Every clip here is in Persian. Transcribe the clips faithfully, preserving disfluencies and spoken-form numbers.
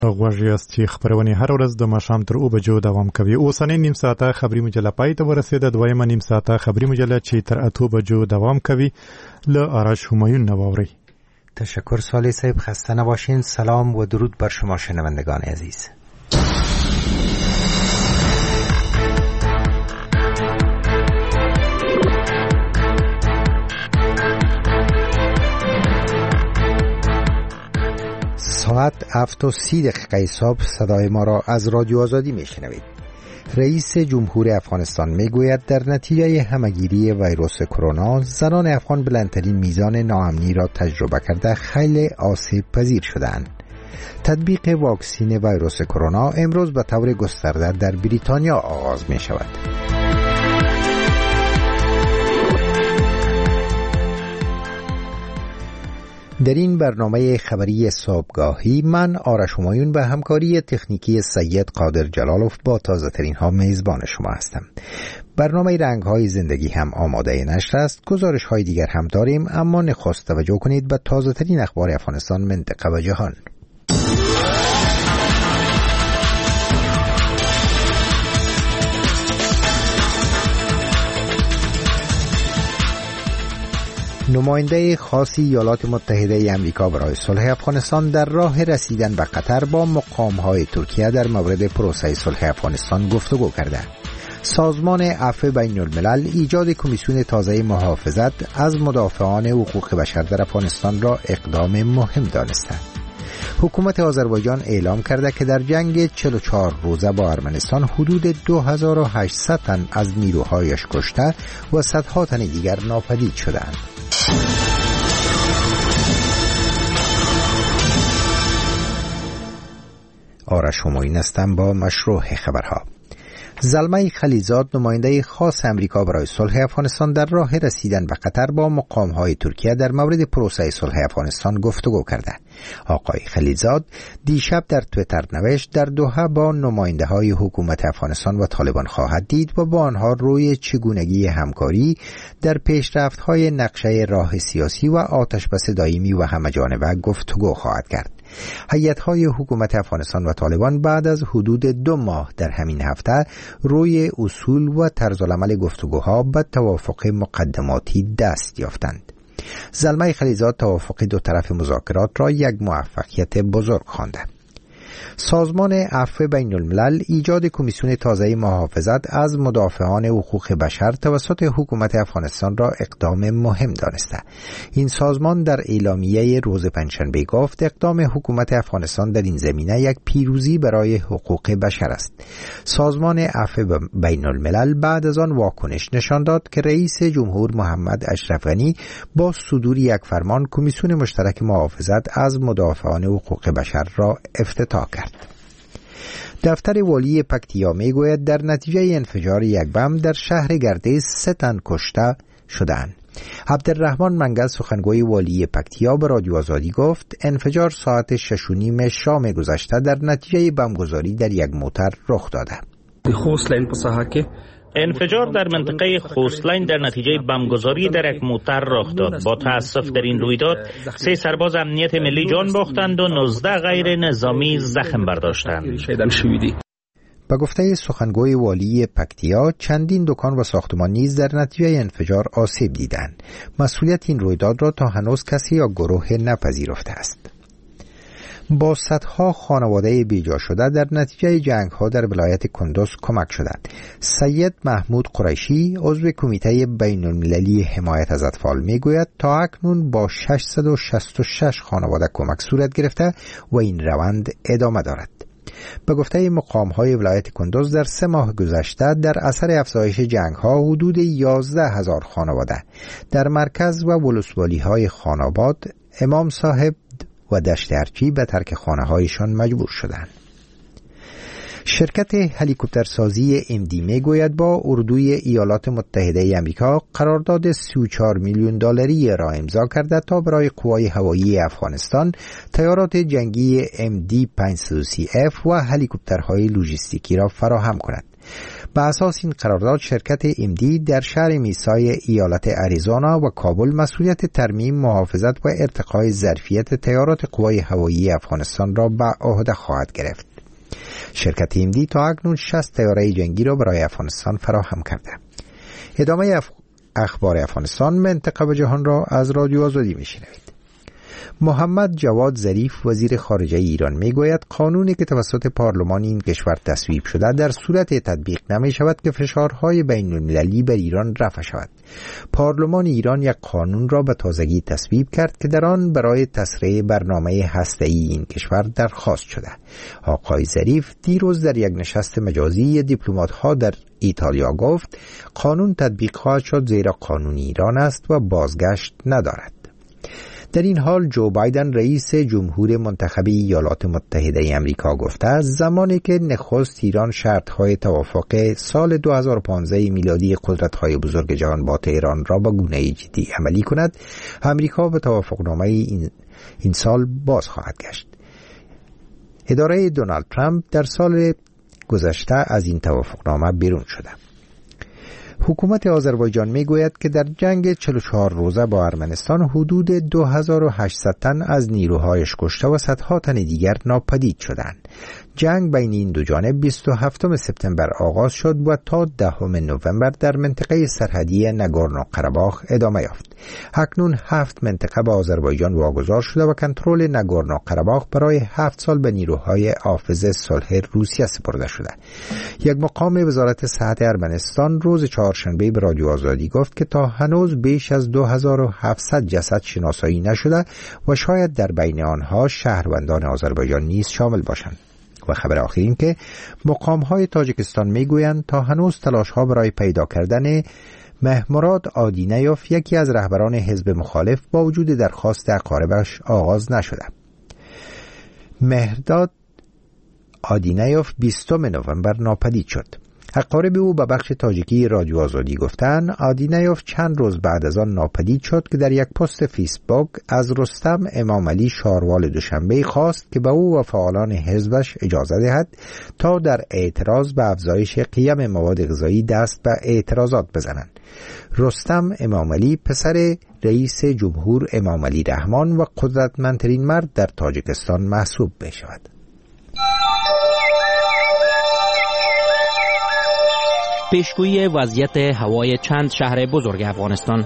غواړي است چې خبرونه هر ورځ د ماښام تر اوه بجو دوام کوي. اوسنۍ نیم ساعته خبري مجله پای ته ورسېده. دویمه نیم ساعته خبري مجله چې تر اته بجو دوام کوي له آرش همایون نواوري. تشکر صالح صاحب، خسته نباشین. سلام و درود بر شما شنوندگان عزیز. ساعت هفت و سی دقیقه صبح صدای ما را از رادیو آزادی میشنوید. رئیس جمهور افغانستان میگوید در نتیجه همگیری ویروس کرونا زنان افغان بلندترین میزان ناامنی را تجربه کرده خیلی آسیب پذیر شدند. تطبیق واکسین ویروس کرونا امروز به طور گسترده در بریتانیا آغاز می شود. در این برنامه خبری صبحگاهی من آرش همایون به همکاری تکنیکی سید قادر جلالوف با تازه ترین ها میزبان شما هستم. برنامه رنگ های زندگی هم آماده نشر است. گزارش های دیگر هم داریم، اما نخست توجه کنید به تازه ترین اخبار افغانستان، منطقه و جهان. نماینده خاصی ایالات متحده ای آمریکا برای صلح افغانستان در راه رسیدن به قطر با مقام‌های ترکیه در مورد پروسه صلح افغانستان گفتگو کرده. سازمان عفو بین الملل ایجاد کمیسیون تازه محافظت از مدافعان حقوق بشر در افغانستان را اقدام مهم دانسته. حکومت آذربایجان اعلام کرده که در جنگ چهل و چهار روزه با ارمنستان حدود دو هزار و هشتصد تن از نیروهایش کشته و صدها تن دیگر ناپدید شدند. آرش همایون هستم با مشروع خبرها. زلمه خلیزاد نماینده خاص امریکا برای صلح افغانستان در راه رسیدن به قطر با مقام‌های ترکیه در مورد پروسه صلح افغانستان گفتگو کرده. آقای خلیزاد دیشب در توییتر نوشت در دوحه با نماینده‌های حکومت افغانستان و طالبان خواهد دید و با آنها روی چگونگی همکاری در پیشرفت‌های نقشه راه سیاسی و آتشبس دائمی و همه‌جانبه گفتگو خواهد کرد. هیئت‌های حکومت افغانستان و طالبان بعد از حدود دو ماه در همین هفته روی اصول و طرزالعمل گفتگوها به توافق مقدماتی دست یافتند. زلمه خلیزاد توافق دو طرف مذاکرات را یک موفقیت بزرگ خوانده. سازمان عفو بین الملل ایجاد کمیسیون تازه محافظت از مدافعان حقوق بشر توسط حکومت افغانستان را اقدام مهم دانسته. این سازمان در اعلامیه روز پنجشنبه گفت اقدام حکومت افغانستان در این زمینه یک پیروزی برای حقوق بشر است. سازمان عفو بین الملل بعد از آن واکنش نشان داد که رئیس جمهور محمد اشرف غنی با صدور یک فرمان کمیسیون مشترک محافظت از مدافعان حقوق بشر را افتتاح کرد. دفتر والی پکتیا میگوید در نتیجه انفجار یک بم در شهر گردیز سه تن کشته شدند. عبدالرحمن منگل سخنگوی والی پکتیا به رادیو آزادی گفت انفجار ساعت شش و نیم شام گذشته در نتیجه بمگذاری در یک موتر رخ داده. انفجار در منطقه خوستلاین در نتیجه بمبگذاری در یک موتر رخ داد. با تأسف در این رویداد سه سرباز امنیت ملی جان باختند و نوزده غیر نظامی زخم برداشتند. به گفته سخنگوی والی پکتیا چندین دکان و ساختمان نیز در نتیجه انفجار آسیب دیدند. مسئولیت این رویداد را تا هنوز کسی یا گروه نپذیرفته است. با صدها خانواده بیجا شده در نتیجه جنگ ها در ولایت کندوز کمک شدند. سید محمود قریشی عضو کمیته بین المللی حمایت از اطفال میگوید تا اکنون با ششصد و شصت و شش خانواده کمک صورت گرفته و این روند ادامه دارد. به گفته مقام های ولایت کندوز در سه ماه گذشته در اثر افزایش جنگ ها حدود یازده هزار خانواده در مرکز و ولسوالی های خاناباد، امام صاحب و دشت ارچی به ترک خانه هایشان مجبور شدند. شرکت هلیکوپترسازی ام دی میگوید با اردوی ایالات متحده ای آمریکا قرارداد سی و چهار میلیون دلاری را امضا کرده تا برای قوای هوایی افغانستان طیارات جنگی ام دی پانصد و سی اف و هلیکوپترهای لوجستیکی را فراهم کند. به اساس این قرارداد شرکت ام دی در شهر میسای ایالت اریزونا و کابل مسئولیت ترمیم، محافظت و ارتقای ظرفیت طیارات قوای هوایی افغانستان را به عهده خواهد گرفت. شرکت ام دی تا اکنون شصت طیاره جنگی را برای افغانستان فراهم کرده. ادامه اف... اخبار افغانستان، منطقه و جهان را از رادیو آزادی میشنوید. محمد جواد ظریف وزیر خارجه ایران میگوید قانونی که توسط پارلمان این کشور تصویب شده در صورت تطبیق نمی شود که فشارهای بین المللی بر ایران رفع شود. پارلمان ایران یک قانون را به تازگی تصویب کرد که در آن برای تسریع برنامه هسته‌ای این کشور درخواست شده. آقای ظریف دیروز در یک نشست مجازی دیپلمات‌ها در ایتالیا گفت قانون تطبیق خواهد شد زیرا قانون ایران است و بازگشت ندارد. در این حال جو بایدن رئیس جمهور منتخب ایالات متحده آمریکا گفته است زمانی که نخست ایران شرط‌های توافق سال دو هزار و پانزده میلادی قدرت‌های بزرگ جهان با تهران را به گونه‌ای جدی عملی کند، آمریکا به توافقنامه این, این سال باز خواهد گشت. اداره دونالد ترامپ در سال گذشته از این توافقنامه بیرون شده. حکومت آذربایجان میگوید که در جنگ چهل و چهار روزه با ارمنستان حدود دو هزار و هشتصد تن از نیروهایش کشته و صدها تن دیگر ناپدید شدند. جنگ بین این دو جانب بیست و هفتم سپتامبر آغاز شد و تا دهم نوامبر در منطقه سرحدی ناگورنو قره‌باخ ادامه یافت. اکنون هفت منطقه به آذربایجان واگذار شده و کنترل ناگورنو قره‌باخ برای هفت سال به نیروهای حافظ صلح روسیه سپرده شده. یک مقام وزارت صحت ارمنستان روز چهارشنبه به رادیو آزادی گفت که تا هنوز بیش از دو هزار و هفتصد جسد شناسایی نشده و شاید در بین آنها شهروندان آذربایجان نیز شامل باشند. و خبر آخر این که مقام‌های تاجیکستان میگویند تا هنوز تلاش‌ها برای پیدا کردن مهمراد آدینیوف، یکی از رهبران حزب مخالف، با وجود درخواست اقاربش آغاز نشده. مهرداد آدینیوف بیستم نوامبر ناپدید شد. اقارب او به بخش تاجیکی رادیو آزادی گفتند آدینیوف چند روز بعد از آن ناپدید شد که در یک پست فیسبوک از رستم امام علی شاروال دوشنبه خواست که به او و فعالان حزبش اجازه دهد تا در اعتراض به افزایش قیم مواد غذایی دست به اعتراضات بزنند. رستم امام علی پسر رئیس جمهور امام علی رحمان و قدرتمندترین مرد در تاجیکستان محسوب می شود. پیشگویی وضعیت هوای چند شهر بزرگ افغانستان.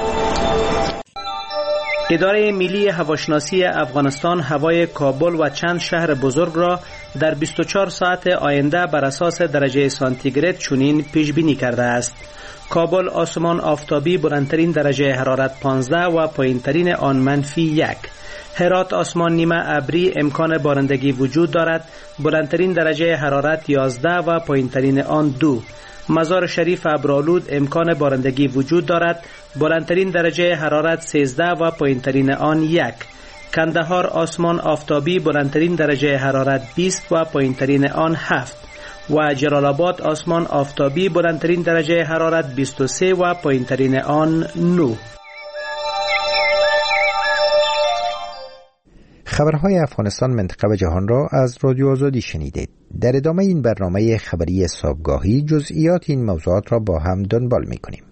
اداره ملی هواشناسی افغانستان هوای کابل و چند شهر بزرگ را در بیست و چهار ساعت آینده بر اساس درجه سانتیگراد چنین پیش بینی کرده است. کابل آسمان آفتابی، بلندترین درجه حرارت پانزده و پایینترین آن منفی یک. هرات آسمان نیمه ابری، امکان بارندگی وجود دارد، بلندترین درجه حرارت یازده و پایینترین آن دو. مزار شریف ابرآلود، امکان بارندگی وجود دارد، بلندترین درجه حرارت سیزده و پایینترین آن یک. کندهار آسمان آفتابی، بلندترین درجه حرارت بیست و پایینترین آن هفت. و جلال آباد آسمان آفتابی، بلندترین درجه حرارت بیست و سه و پایینترین آن نه. خبرهای افغانستان، منطقه و جهان را از رادیو آزادی شنیدید. در ادامه این برنامه خبری صبحگاهی جزئیات این موضوعات را با هم دنبال می‌کنیم.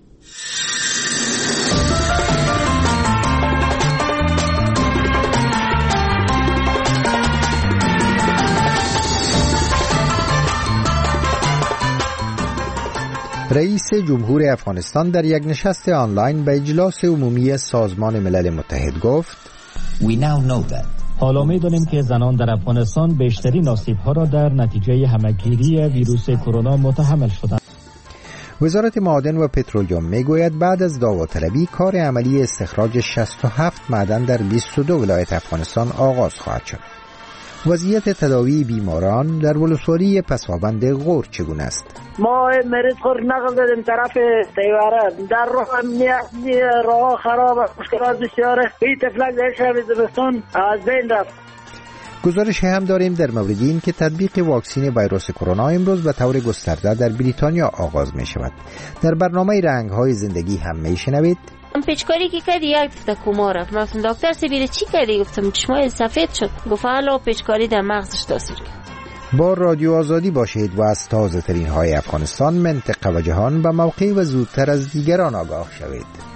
رئیس جمهور افغانستان در یک نشست آنلاین به اجلاس عمومی سازمان ملل متحد گفت: حالا می‌دانیم که زنان در افغانستان بیشترین آسیب‌ها را در نتیجه همه‌گیری ویروس کرونا متحمل شدند. وزارت معادن و پترولیوم میگوید بعد از داوطلبی کار عملی استخراج شصت و هفت معدن در بیست و دو ولایت افغانستان آغاز خواهد شد. وضعیت تداوی بیماران در ولسوالی پسابند غور چگونه است؟ ما مریض خور نقل دادیم طرف تیواره، در راه امنیت راه خراب، مشکلات بسیاره. این تفلک در شب زمستان از بین رفت. گزارش هم داریم در مورد این که تطبیق واکسن ویروس کرونا امروز به طور گسترده در بریتانیا آغاز می شود. در برنامه رنگ‌های زندگی هم می شنوید. من پیچکاری که کردی یک هفته کما رفت. من دکتر سبیره چی کردی؟ گفتم چشمای سفید شد. گفت حالا پیچکاری در مغزش تاثیر کرد. با رادیو آزادی باشید و از تازه ترین های افغانستان، منطقه و جهان به موقع و زودتر از دیگران آگاه شوید.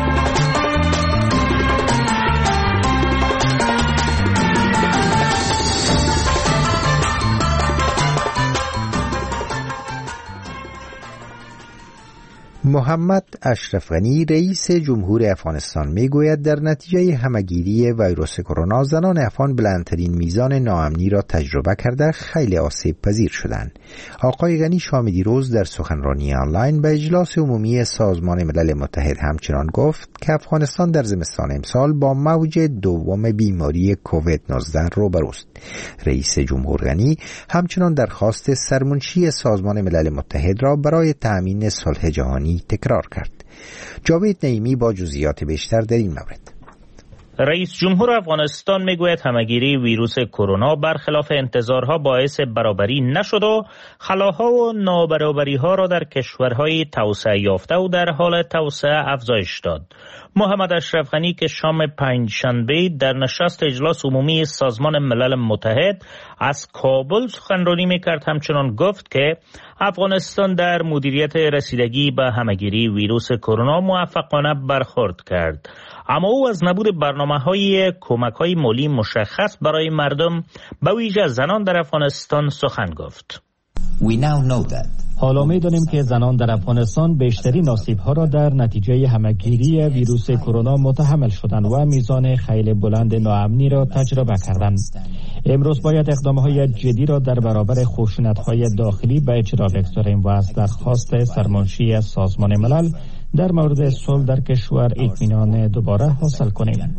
محمد اشرف غنی رئیس جمهور افغانستان میگوید در نتیجه همهگیری ویروس کرونا زنان افغان بلندترین میزان ناامنی را تجربه کرده خیلی آسیب پذیر شدند. آقای غنی شام دیروز در سخنرانی آنلاین به اجلاس عمومی سازمان ملل متحد همچنان گفت که افغانستان در زمستان امسال با موج دوم بیماری کووید نوزده روبروست. رئیس جمهور غنی همچنان درخواست سرمنشی سازمان ملل متحد را برای تأمین صلح جهانی تکرار کرد. جاوید نعیمی با جزئیات بیشتر در این مورد. رئیس جمهور افغانستان میگوید همهگیری ویروس کرونا برخلاف انتظارها باعث برابری نشد و خلاها و نابرابری ها را در کشورهای توسعه یافته و در حال توسعه افزایش داد. محمد اشرف غنی که شام پنجشنبه در نشست اجلاس عمومی سازمان ملل متحد از کابل سخنرانی میکرد همچنان گفت که افغانستان در مدیریت رسیدگی به همهگیری ویروس کرونا موفقانه برخورد کرد، اما او از نبود برنامه‌های کمک‌های مالی مشخص برای مردم به ویژه زنان در افغانستان سخن گفت. حالا می‌دانیم که زنان در افغانستان بیشترین آسیب‌ها را در نتیجه همهگیری ویروس کرونا متحمل شدند و میزان خیلی بلند ناامنی را تجربه کردند. امروز باید اقدام‌های جدی را در برابر خشونت‌های داخلی به اجرا بگذاریم و از درخواست سرمنشی سازمان ملل در مورد صلح در کشور اطمینان دوباره حاصل کنیم.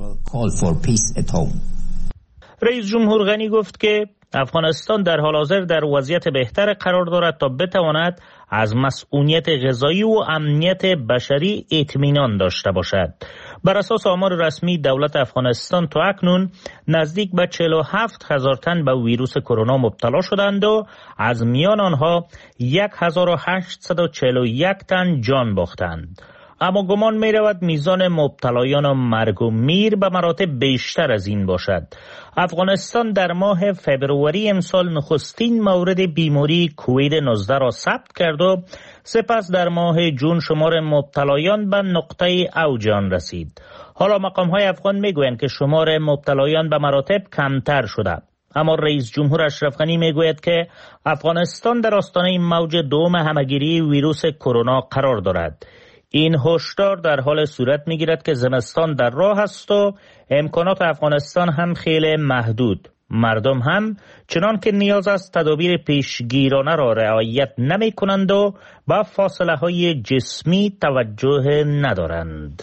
رئیس جمهور غنی گفت که افغانستان در حال حاضر در وضعیت بهتر قرار دارد تا بتواند از مسئولیت غذایی و امنیت بشری اطمینان داشته باشد. بر اساس آمار رسمی دولت افغانستان تا اکنون نزدیک به چهل و هفت هزار تن به ویروس کرونا مبتلا شدند و از میان آنها هزار و هشتصد و چهل و یک تن جان باختند. اما گمان می رود میزان مبتلایان و مرگ و میر به مراتب بیشتر از این باشد. افغانستان در ماه فبروری امسال نخستین مورد بیماری کووید نوزده را ثبت کرد و سپس در ماه جون شمار مبتلایان به نقطه اوج آن رسید. حالا مقام‌های افغان میگویند که شمار مبتلایان به مراتب کمتر شده. اما رئیس جمهور اشرف غنی میگوید که افغانستان در آستانه موج دوم همهگیری ویروس کرونا قرار دارد. این هشدار در حال صورت میگیرد که زمستان در راه است و امکانات افغانستان هم خیلی محدود. مردم هم چنان که نیاز است تدابیر پیشگیرانه را رعایت نمی کنند و با فاصله های جسمی توجه ندارند.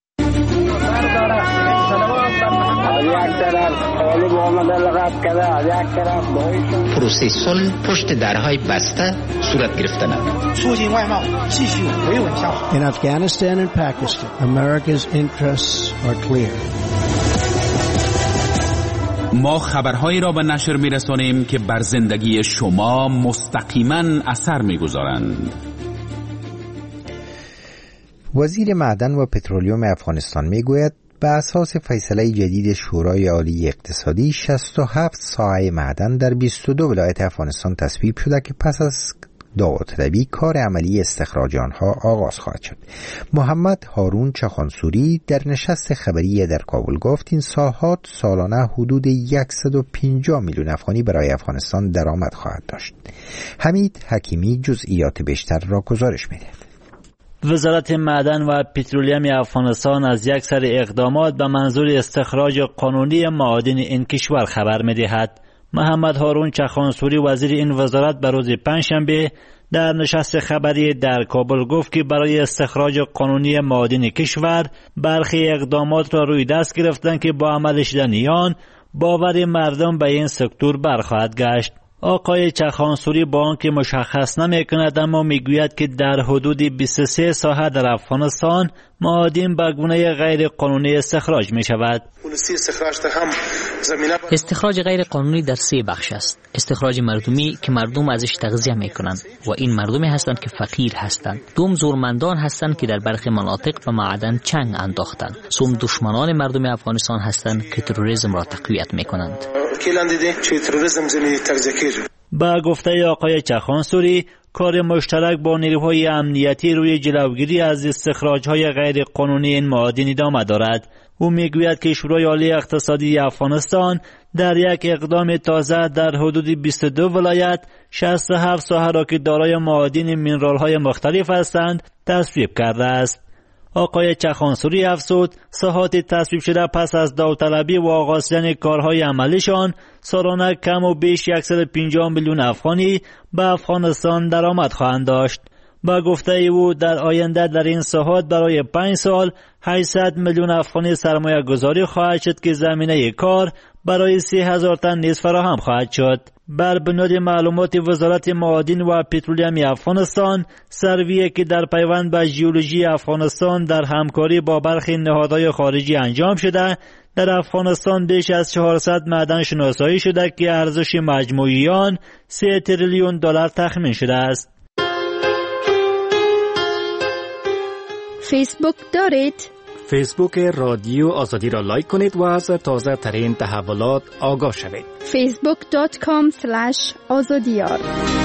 پروسه صلح پشت درهای بسته صورت گرفتند. In Afghanistan and Pakistan, America's interests are clear. ما خبرهایی را به نشر می‌رسانیم که بر زندگی شما مستقیما اثر می‌گذارند. وزیر معدن و پترولیوم افغانستان میگوید به اساس فیصله جدید شورای عالی اقتصادی شصت و هفت ساحه معدن در بیست و دو ولایت افغانستان تصویب شده که پس از داوطلبی کار عملی استخراج آنها آغاز خواهد شد. محمد هارون چخانسوری در نشست خبری در کابل گفت این ساحات سالانه حدود صد و پنجاه میلیون افغانی برای افغانستان درآمد خواهد داشت. حمید حکیمی جزئیات بیشتر را گزارش می‌دهد. وزارت معدن و پترولیوم افغانستان از یک سری اقدامات به منظور استخراج قانونی معادن این کشور خبر می‌دهد. محمد هارون چخانسوری وزیر این وزارت به روز پنجشنبه در نشست خبری در کابل گفت که برای استخراج قانونی معادن کشور برخی اقدامات را روی دست گرفتند که با عمل شدن آن باور مردم به این سکتور برخواهد گشت. آقای چخانسوری با آنکه مشخص نمی‌کند اما میگوید که در حدود بیست و سه ساحه در افغانستان معادن به گونه غیر قانونی استخراج می شود. استخراج غیر قانونی در سه بخش است. استخراج مردمی که مردم ازش تغذیه می کنند و این مردمی هستند که فقیر هستند. دوم زورمندان هستند که در برخی مناطق به معدن چنگ انداختند. سوم دشمنان مردم افغانستان هستند که تروریسم را تقویت می کنند. با گفته آقای چخانسوری، کار مشترک با نیروهای امنیتی روی جلوگیری از استخراج‌های غیر قانونی این معادن ادامه دارد. او میگوید که شورای عالی اقتصادی افغانستان در یک اقدام تازه در حدود بیست و دو ولایت شصت و هفت ساحه را که دارای معادن مینرال‌های مختلف هستند تصویب کرده است. آقای چخانسوری افزود ساحات تصویب شده پس از داوطلبی و آغاز کارهای عملیشان سالانه کم و بیش صد و پنجاه میلیون افغانی به افغانستان درآمد خواهند داشت. با گفته او در آینده در این ساحات برای پنج سال هشتصد میلیون افغانی سرمایه گذاری خواهد شد که زمینه کار برای سی هزار تن نیز فراهم خواهد شد. بر بنیاد معلومات وزارت معادن و پترولیم افغانستان، سروی که در پیوند به ژئولوژی افغانستان در همکاری با برخی نهادهای خارجی انجام شده، در افغانستان بیش از چهارصد معدن شناسایی شده که ارزش مجموعی آن سه تریلیون دلار تخمین شده است. فیسبوک دارید؟ فیسبوک رادیو آزادی را لایک کنید و از تازه ترین تحولات آگاه شوید. فیسبوک دات کام اسلش آزادیار.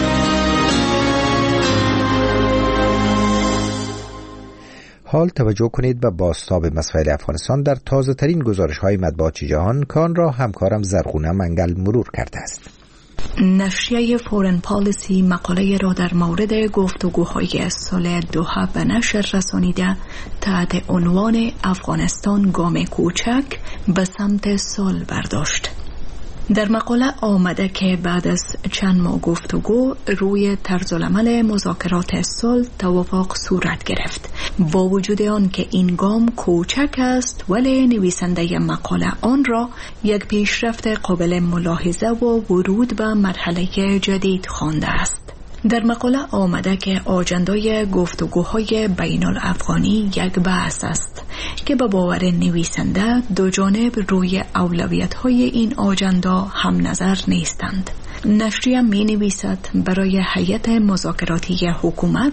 حال توجه کنید به بازتاب مسائل افغانستان در تازه ترین گزارش های مطبوعات جهان کان را همکارم زرغونه منگل مرور کرده است. نشریه فورن پالیسی مقاله را در مورد گفتگوهای سال دوحه به نشر رسانیده تحت عنوان افغانستان گام کوچک به سمت صلح برداشت. در مقاله آمده که بعد از چند ماه گفتگو روی طرزالعمل مذاکرات صلح توافق صورت گرفت. با وجود آن که این گام کوچک است، ولی نویسنده مقاله آن را یک پیشرفت قابل ملاحظه و ورود به مرحله جدید خوانده است. در مقاله آمده که آجندای گفتگوهای بین الافغانی یک بحث است که به باور نویسنده دو جانب روی اولویت‌های این آجندا هم نظر نیستند. نشریه می نویسد برای هیئت مذاکراتی حکومت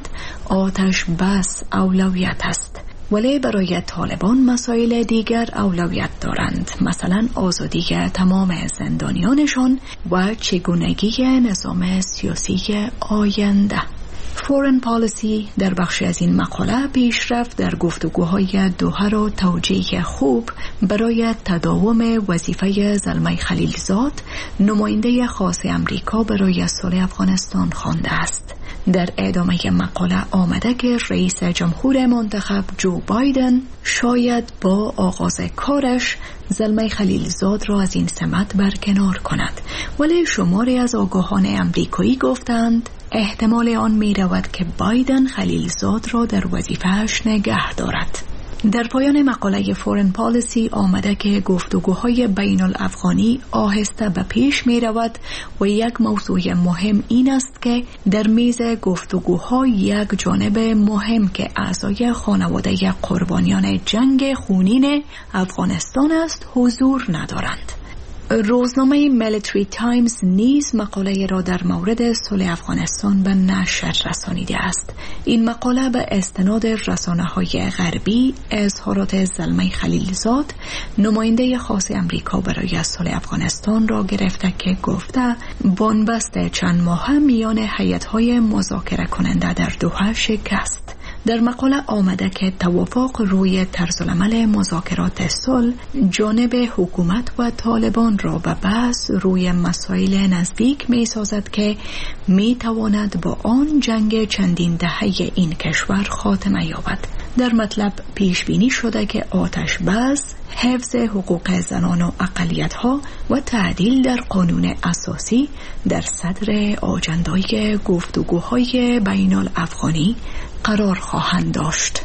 آتش بس اولویت است، ولی برای طالبان مسائل دیگر اولویت دارند، مثلا آزادی تمام زندانیانشان و چگونگی نظام سیاسی آینده. فورن پالیسی در بخشی از این مقاله پیشرفت در گفتگوهای دوحه را توجیه خوب برای تداوم وظیفه زلمه خلیلزاد، نماینده خاص امریکا برای صلح افغانستان خوانده است. در ادامه مقاله آمده که رئیس جمهور منتخب جو بایدن شاید با آغاز کارش زلمه خلیلزاد را از این سمت برکنار کند، ولی شماری از آگاهان امریکایی گفتند احتمال آن می رود که بایدن خلیلزاد را در وظیفه‌اش نگه دارد. در پایان مقاله فورن پالیسی آمده که گفتگوهای بین الافغانی آهسته به پیش می رود و یک موضوع مهم این است که در میز گفتگوها یک جانب مهم که اعضای خانواده قربانیان جنگ خونین افغانستان است حضور ندارند. روزنامه میلیتری تایمز نیز مقاله را در مورد صلح افغانستان به نشر رسانیده است. این مقاله به استناد رسانه‌های غربی اظهارات زلمه خلیلزاد، نماینده خاص امریکا برای صلح افغانستان را گرفته که گفته بنبست چند ماهه میان هیئت‌های مذاکره کننده در دوحه شکست. در مقاله آمده که توافق روی طرزالعمل مذاکرات صلح جانب حکومت و طالبان را به بحث روی مسائل نزدیک می سازد که می تواند با آن جنگ چندین دهه این کشور خاتمه یابد. در مطلب پیش بینی شده که آتش بس، حفظ حقوق زنان و اقلیت‌ها و تعدیل در قانون اساسی در صدر آجندای گفتگوهای بین الافغانی قرار خواهند داشت.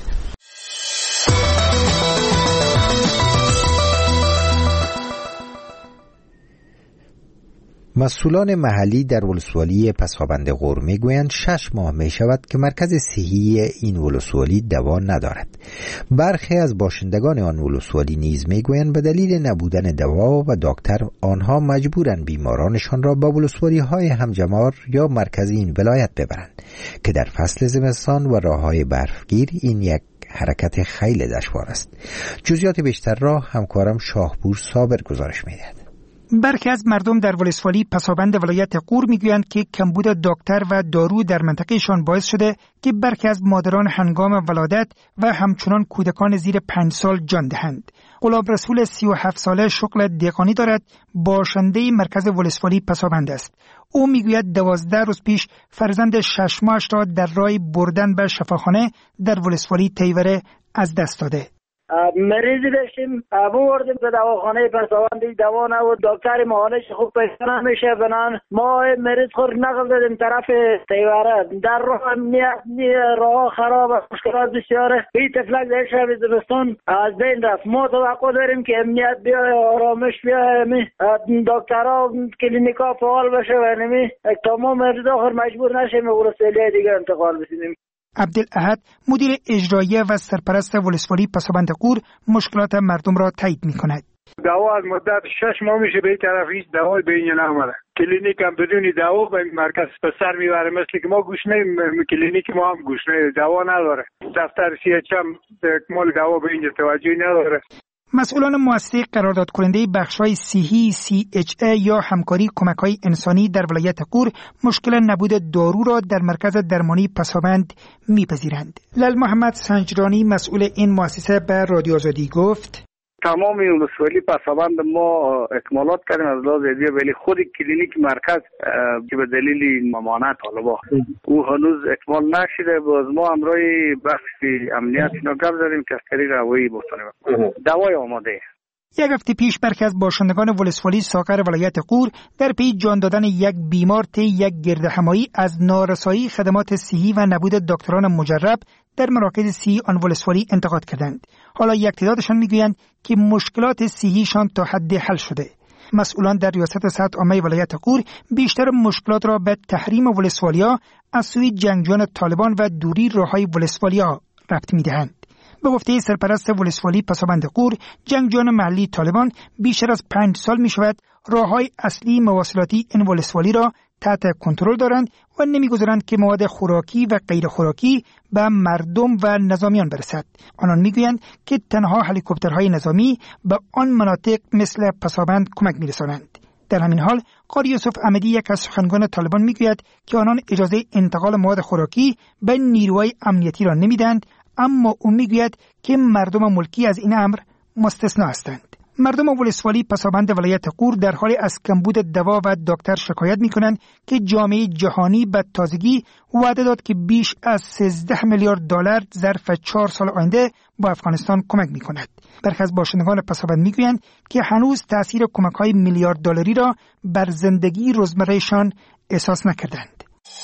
مسئولان محلی در ولسوالی پسابند غور میگویند شش ماه می شود که مرکز صحی این ولسوالی دوا ندارد. برخی از باشندگان آن ولسوالی نیز میگویند به دلیل نبودن دوا و دکتر آنها مجبورند بیمارانشان را به ولسوالی های همجمار یا مرکز این ولایت ببرند که در فصل زمستان و راههای برفگیر این یک حرکت خیلی دشوار است. جزئیات بیشتر را همکارم شاهپور صابر گزارش میدهد. برخی از مردم در ولسوالی پسابند ولایت غور میگویند که کمبود دکتر و دارو در منطقهشان باعث شده که برخی از مادران هنگام ولادت و همچنان کودکان زیر پنج سال جان دهند. غلام رسول سی و هفت ساله شغل دهقانی دارد، باشنده مرکز ولسوالی پسابند است. او میگوید دوازده روز پیش فرزند شش ماهش را در راه بردن به شفاخانه در ولسوالی تیوره از دست داده. مریضی داشتیم بردیم به دواخانه پسابندی، دوا نبود، دکتر معالج خوب پیدا نمیشه، بنان ما مریض خود نقل دادیم طرف تیوره. در راه امنیت راه خراب، مشکلات بسیاره. این تفلک در شب زمستان از بین رفت. ما توقع داریم که امنیت بیای، آرامش بیای، دکترها کلینیکا فعال بشه و نمی تمام مریضا خود مجبور نشیم به ولسوالی دیگه انتقال بدیم. عبدالاحد مدیر اجرایی و سرپرست ولسوالی پسابند غور مشکلات مردم را تایید می‌کند. دوا از مدت شش ماه میشه به این طرف هیچ دوای به این نمیاد. کلینیک هم بدون دوا به مرکز به سر میبره، مثل که ما گوش نمیدیم، کلینیک ما هم گوش نمیدیم، دوا نداره. دفتر سی اچ هم مال دوا به اینجا توجهی نداره. مسئولان مؤسسه قرارداد کننده بخش‌های صحی سی اچ ای یا همکاری کمک‌های انسانی در ولایت غور مشکل نبود دارو را در مرکز درمانی پسابند می‌پذیرند. لال محمد سنجرانی مسئول این مؤسسه به رادیو آزادی گفت: تمام ولسوالی پسابند ما اکمالات کردیم از لحاظ ادویه، ولی خود کلینیک مرکز که به دلیل ممانعت طالبا او هنوز اکمال نشده. باز ما امروی بخش امنیت اینا گپ زدیم که از طریق هوایی بکنیم. دوای آماده. یک هفته پیش برخی از باشندگان ولسوالی ساغر ولایت غور در پی جان دادن یک بیمار طی یک گردهمایی از نارسایی خدمات صحی و نبود دکتران مجرب در مراکز صحی آن ولسوالی انتقاد کردند. حالا یک تعدادشان میگویند که مشکلات صحیشان تا حد حل شده. مسئولان در ریاست صحت عامه ولایت غور بیشتر مشکلات را به تحریم ولسوالیا از سوی جنگجویان طالبان و دوری راههای ولسوالیا ربط میدهند. به گفته سرپرست ولسوالی پسابند غور، جنگجویان محلی طالبان بیشتر از پنج سال می شود راههای اصلی مواصلاتی این ولسوالی را تحت کنترل دارند و نمیگذارند که مواد خوراکی و غیر خوراکی به مردم و نظامیان برسد. آنان میگویند که تنها هلیکوپترهای نظامی به آن مناطق مثل پسابند کمک میرسانند. در همین حال قاری یوسف احمدی یک از سخنگویان طالبان میگوید که آنان اجازه انتقال مواد خوراکی به نیروهای امنیتی را نمیدهند، اما او میگوید که مردم ملکی از این امر مستثنا هستند. مردم ولسوالی پسابند ولایت غور در حال از کمبود دوا و دکتر شکایت میکنند که جامعه جهانی به تازگی وعده داد که بیش از سیزده میلیارد دلار ظرف چهار سال آینده با افغانستان کمک میکند. برخی از باشندگان پسابند میگویند که هنوز تاثیر کمک‌های میلیارد دلاری را بر زندگی روزمرهشان احساس نکردند.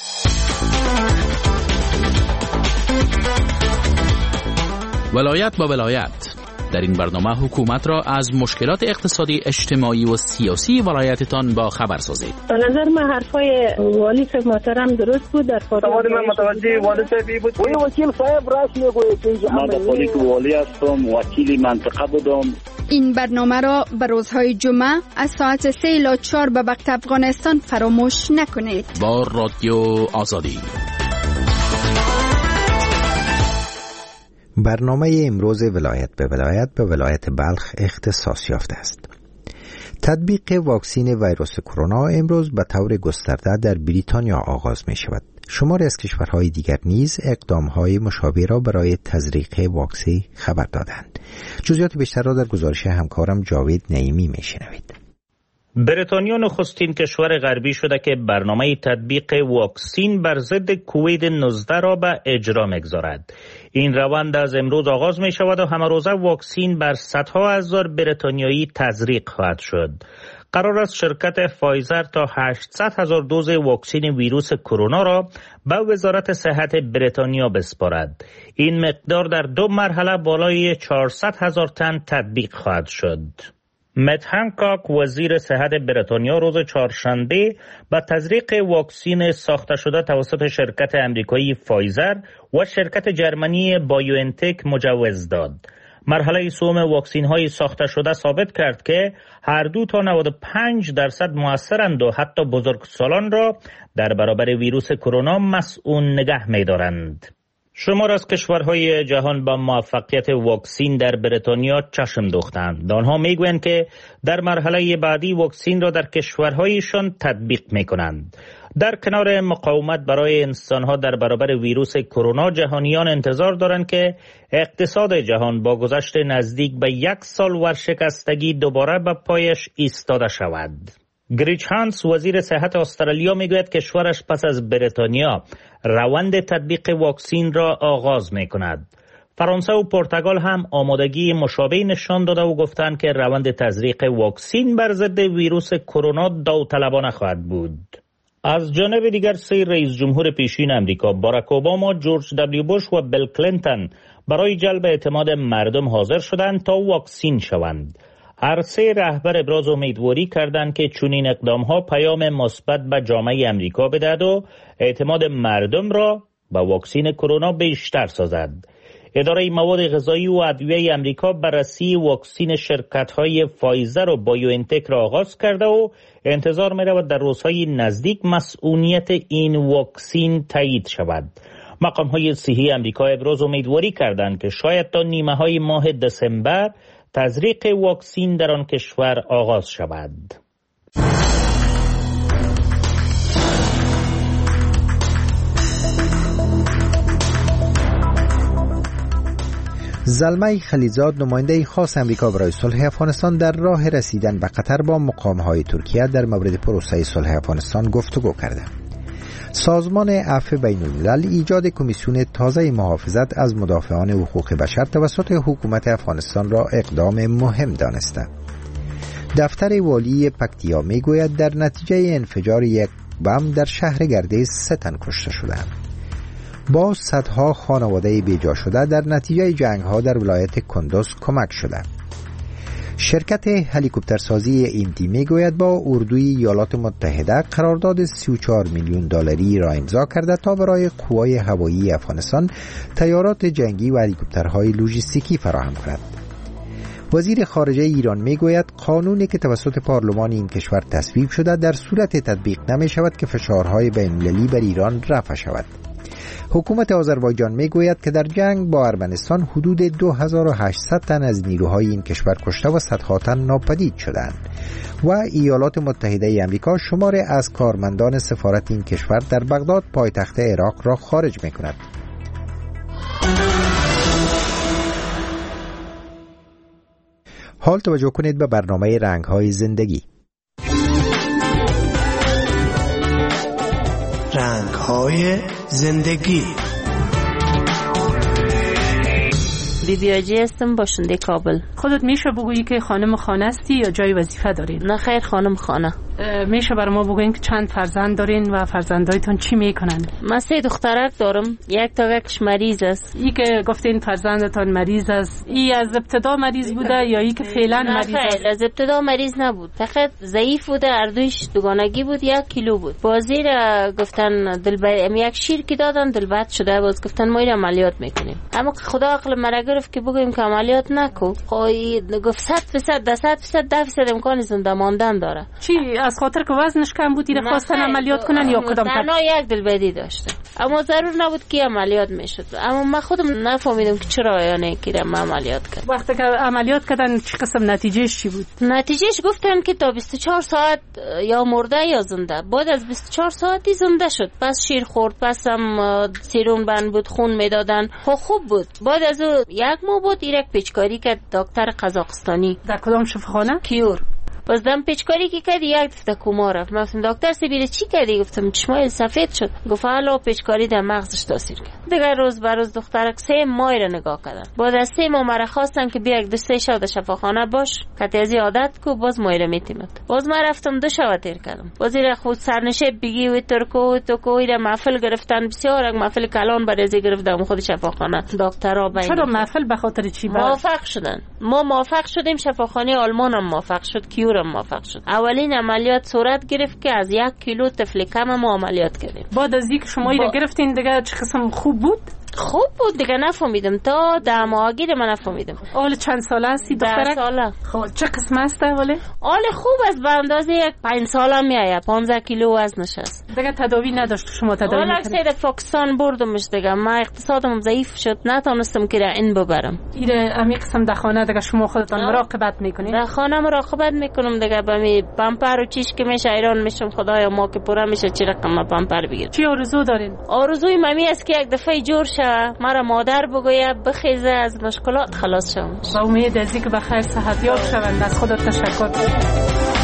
ولایت با ولایت. در این برنامه حکومت را از مشکلات اقتصادی، اجتماعی و سیاسی ولایتتان با خبر سازید. به نظر من حرفای والی صاحب محترم درست بود. در سوال من متوجه والی صاحب بود. وی وکیل صاحب راست میگوید که من به پلیس والی هستم، وکیل منطقه بودم. این برنامه را به روزهای جمعه از ساعت سه الی چهار به وقت افغانستان فراموش نکنید. با رادیو آزادی. برنامه امروز ولایت به ولایت به ولایت بلخ اختصاص یافته است. تطبیق واکسین ویروس کرونا امروز به طور گسترده در بریتانیا آغاز می شود. شماری از کشورهای دیگر نیز اقدامهای مشابه را برای تزریق واکسن خبر دادند. جزئیات بیشتر را در گزارش همکارم جاوید نعیمی می شنوید. بریتانیا نخستین کشور غربی شده که برنامه تطبیق واکسین بر ضد کووید نوزده را به اجرا می‌گذارد. این روند از امروز آغاز می شود و همه روزه واکسین بر صدها هزار بریتانیایی تزریق خواهد شد. قرار است شرکت فایزر تا هشتصد هزار دوز واکسن ویروس کرونا را به وزارت صحت بریتانیا بسپارد. این مقدار در دو مرحله بالای چهارصد هزار تن تطبیق خواهد شد. مت هنکاک وزیر صحت بریتانیا روز چهارشنبه به تزریق واکسن ساخته شده توسط شرکت امریکایی فایزر و شرکت جرمنی بایوانتک مجوز داد. مرحله سوم واکسین های ساخته شده ثابت کرد که هر دو تا نود و پنج درصد مؤثرند و حتی بزرگسالان را در برابر ویروس کرونا مسئول نگه می دارند. شمار از کشورهای جهان با موفقیت واکسین در بریتانیا چشم دوختند. آنها میگویند که در مرحله بعدی واکسین را در کشورهایشان تطبیق میکنند. در کنار مقاومت برای انسانها در برابر ویروس کرونا، جهانیان انتظار دارند که اقتصاد جهان با گذشت نزدیک به یک سال ورشکستگی دوباره به پایش ایستاده شود. گریچ هانس، وزیر صحت استرالیا، میگوید کشورش پس از بریتانیا روند تطبیق واکسین را آغاز میکند. فرانسه و پرتغال هم آمادگی مشابه نشان داده و گفتند که روند تزریق واکسین بر ضد ویروس کرونا داوطلبانه خواهد بود. از جانب دیگر سه رئیس جمهور پیشین امریکا، باراک اوباما، جورج دبلیو بوش و بیل کلینتون، برای جلب اعتماد مردم حاضر شدند تا واکسین شوند. هر سه رهبر ابراز امیدواری کردند که چنین اقدام‌ها پیام مثبت به جامعه امریکا بدهد و اعتماد مردم را به واکسین کرونا بیشتر سازد. اداره مواد غذایی و ادویه امریکا بررسی واکسین شرکت‌های فایزر و بایوانتک را آغاز کرده و انتظار می‌رود در روزهای نزدیک مسئولیت این واکسین تایید شود. مقام‌های صحی امریکا ابراز امیدواری کردند که شاید تا نیمه‌های ماه دسامبر تزریق واکسین در آن کشور آغاز شود. زلمه خلیزاد، نماینده خاص امریکا برای صلح افغانستان، در راه رسیدن به قطر با مقام‌های ترکیه در مورد پروسه صلح افغانستان گفتگو کرده. سازمان عفو بین الملل ایجاد کمیسیون تازه محافظت از مدافعان حقوق بشر توسط حکومت افغانستان را اقدام مهم دانسته. دفتر والی پکتیا میگوید در نتیجه انفجار یک بم در شهر گردیز سه تن کشته شدند. با صدها خانواده بیجا شده در نتیجه جنگ‌ها در ولایت کندوز کمک شده. شرکت هلیکوپترسازی ایمتی میگوید با اردوی ایالات متحده قرارداد سی و چهار میلیون دلاری را امضا کرده تا برای قوای هوایی افغانستان طیارات جنگی و هلیکوپترهای لوجستیکی فراهم کند. وزیر خارجه ایران میگوید قانونی که توسط پارلمان این کشور تصویب شده در صورت تطبیق نمی شود که فشارهای بین‌المللی بر ایران رفع شود. حکومت آذربایجان میگوید که در جنگ با ارمنستان حدود دو هزار و هشتصد تن از نیروهای این کشور کشته و صدها تن ناپدید شدند و ایالات متحده آمریکا شماری از کارمندان سفارت این کشور در بغداد پایتخت عراق را خارج میکند. حال توجه کنید به برنامه رنگ‌های زندگی. رنگ‌های زندگی. بیبی آجی هستم، باشنده کابل. خودت میشه بگویی که خانم خانه هستی یا جای وظیفه دارین؟ نه خیر، خانم خانه. میشه برای ما بگوین که چند فرزند دارین و فرزندایتون چی میکنن؟ من سه دخترک دارم، یک تا یکش مریض است. ای که گفتین فرزندتون مریض است، ای از ابتدا مریض بوده یا ای که فعلا مریض است؟ نه، از ابتدا مریض نبود، فقط ضعیف بوده، اردوش دوگانگی بود، یک کیلو بود. بازی را گفتن دلبر یک شیر که دادن دلبد شده، باز گفتن ما عملیات میکنیم. اما خدا عقل مرا گرفت که بگویم که عملیات نکو. خب گفت صد درصد ده درصد ده درصد امکان زنده ماندن داره. چی از خاطر که وزنش کم بود ایره خواستن عملیات کنن یا کدام؟ تنها یک دلبدی داشته، اما ضرور نبود که عملیات میشد. اما من خودم نفهمیدم که چرا یعنی که ما عملیات کرد. وقتی که عملیات کردن چه قسم نتیجهش چی بود؟ نتیجهش گفتن که تا بیست و چهار ساعت یا مرده یا زنده. بعد از بیست و چهار ساعتی زنده شد. پس شیر خورد، پس هم سیرون بند بود، خون میدادن. خب خوب بود. بعد از یک ماه بود ایرک پیچکاری کرد دکتر قزاقستانی. در کدام شفاخانه؟ کیور. باز دم پیچکاری که کردی یک دفعه کوما رفت. من گفتم دکتر سیبیل چی کردی؟ گفتم چشمای سفید شد. گفت حالا پیچکاری در مغزش تاثیر کرد. دیگه روز به روز دخترک سه ماه را نگاه کردن. بعد از سه ماه مرا خواستن که بیا یک دو سه شب در شفاخانه باش که از عادت کو. باز ماه را میتیمد. باز من رفتم دو شب تیر کردم. باز را خود سرنشه بگی و ترکو تو کوی را محفل گرفتن، بسیار محفل کلان برازی گرفتم خود شفاخانه. دکترها بین چرا محفل به خاطر چی موافق شدن؟ ما موافق شدیم، شفاخانه آلمان هم موافق شد، کیور هم موافق شد. اولین عملیات صورت گرفت که از یک کیلو طفل کم ما عملیات کردیم. بعد از اینکه شما ایره با... گرفتین دیگه چه قسم خوب بود؟ خوب بود دیگه، نفهمیدم تا ده ماهگیر من نفهمیدم. اول چند ساله هستی دخترک؟ ده ساله. خب چه قسم است اوله؟ اول خوب است، به اندازه یک پنج ساله میآید، پانزده کیلو وزنش است. دیگه تداوی نداشت شما تداوی اول اکثر پاکستان بردمش دیگه، ما اقتصادم ضعیف شد نتونستم که این ببرم. ایره امی قسم در خانه دیگه شما خودتان مراقبت میکنید؟ در خانه مراقبت میکنم دیگه، به می پمپر و چیش که میشه ایران میشم، خدایا ما که پورا میشه چی رقم پمپر بگیر. چی آرزو دارین؟ آرزوی ممی است که یک دفعه جور شه، مرا مادر بگویه بخیزه از مشکلات خلاص شوم. با امید از اینکه بخیر صحت یاب شوند. از خودت تشکر.